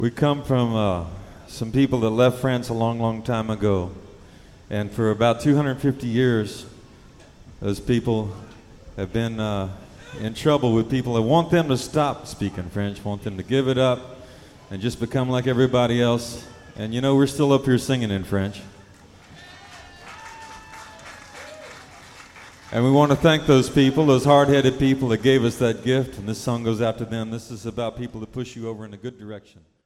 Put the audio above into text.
We come from some people that left France a long, long time ago. And for about 250 years, those people have been in trouble with people that want them to stop speaking French, want them to give it up and just become like everybody else. And you know, we're still up here singing in French. And we want to thank those people, those hard-headed people that gave us that gift. And this song goes out to them. This is about people that push you over in a good direction.